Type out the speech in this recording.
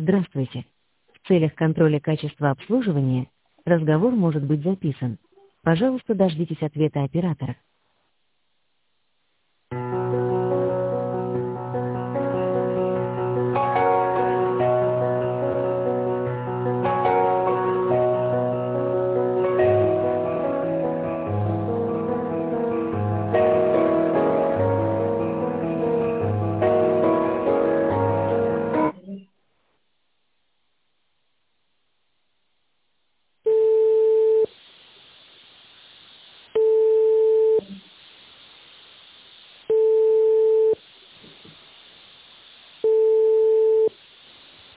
Здравствуйте. В целях контроля качества обслуживания разговор может быть записан. Пожалуйста, дождитесь ответа оператора.